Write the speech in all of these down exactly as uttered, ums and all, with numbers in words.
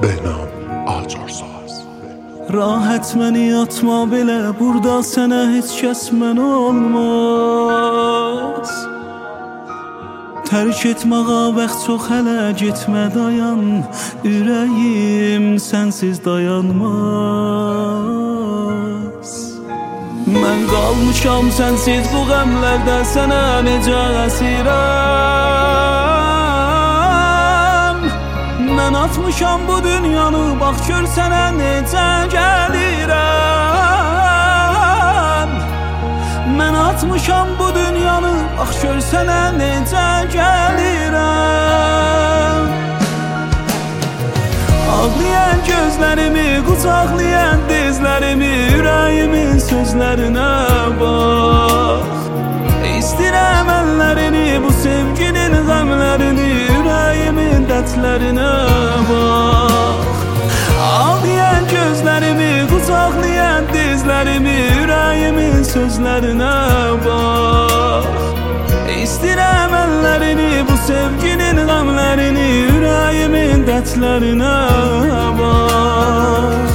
Behnam Açarsaz. Rahat məni atma belə, burada sənə heç kəs mən olmaz. Tərk etməğa vaxt çox hələ, getmə dayan. Ürəyim sənsiz dayanmaz. Mən qalmışam sənsiz bu qəmlərdə, sənə necə əsirəm. Mən atmışam bu dünyanı, bax gör sənə necə gəlirəm. Mən atmışam bu dünyanı, bax gör sənə necə gəlirəm. Ağlayan gözlərimi, qucaqlayan dizlərimi, ürəyimin sözlərinə bax. İstirəm əllərini, bu sevginin qəmlərini, ürəyimin dərdlərinə bax. Ağlayan gözlərimi, qucaqlayan dizlərimi, ürəyimin sözlərinə bax. İstirəm əllərini, bu sevginin qəmlərini, ürəyimin dərdlərinə bax.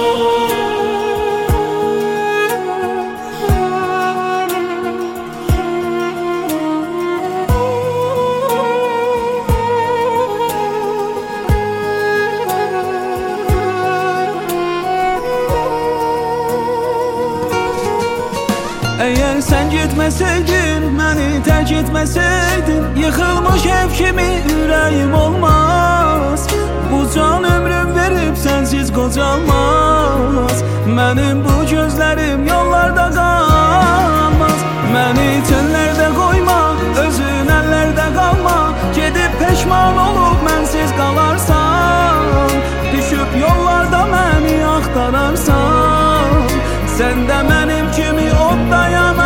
Əgər sən getməsəydin, məni tərk etməsəydin, yıxılmış ev kimi ürəyim olmaz. Bu can ömrüm verib sənsiz qocalmaz. Mənim bu gözlərim yollarda qalmaz. Məni tənlərdə qoyma, özün əllərdə qalma. Gedib peşman olub mənsiz qalarsan, düşüb yollarda məni axtararsan. Sən də mənim kimi odda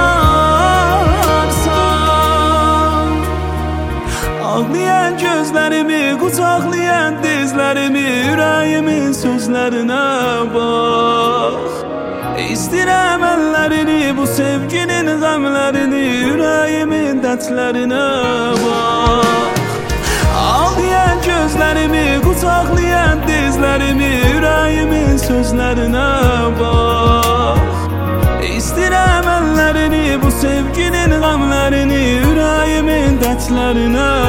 yanarsan. Ağlayan gözlərimi, qucaqlayan dizlərimi, ürəyimin sözlərinə bax. İstirəm əllərini, bu sevginin qəmlərini, ürəyimin dərdlərinə bax. Ağlayan gözlərimi, qucaqlayan dizlərimi, ürəyimin sözlərinə bax. İstirəm əllərini, bu sevginin qəmlərini, ürəyimin dərdlərinə